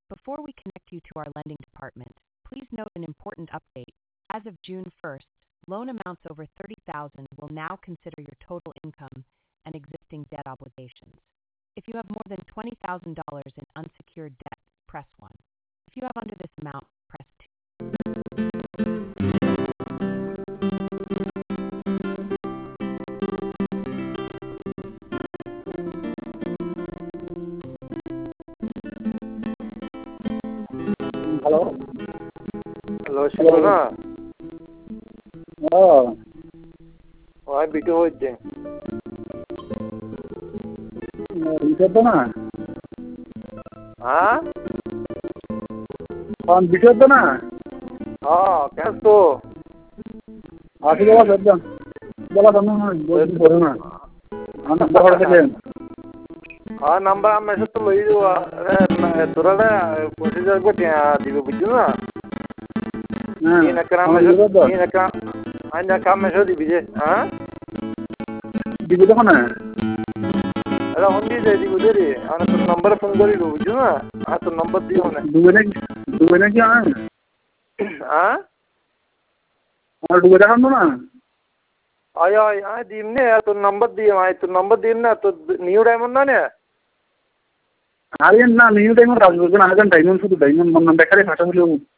Before we connect you to our lending department, please note an important update. As of June 1st, loan amounts over $30,000 will now consider your total income and existing debt obligations. If you have more than $20,000 in unsecured debt, press 1. If you have under this amount, press 2. Hello hello শিবনা ওই বিটু হচ্ছে B2 না হ্যাঁ B2 না হ্যাঁ কেন তো আসি বলা একদম বলা তো না বলতে না আমার বড় থেকে হ্যাঁ নাম্বার আমি এসে তো লই দিব তোরা 25,000 কোটি দিব বুঝছো না তিন একা আইনা কাম এসে দিবি যে হ্যাঁ দিব দেখো না এটা হন্দি যাই দিব দেরি আমি তোর নাম্বারে ফোন করি বুঝছো না আর তোর নাম্বার দিও না ডুবে নাকি হ্যাঁ আর ডুবে দেখানো না আয় দিম নে তোর নাম্বার দিম না তোর নিউ ডায়মন্ড না নে আরে না নিউ ডায়মন্ড আসবে না আগে ডায়মন্ড শুধু ডায়মন্ড মন দেখারে ফাটা হলেও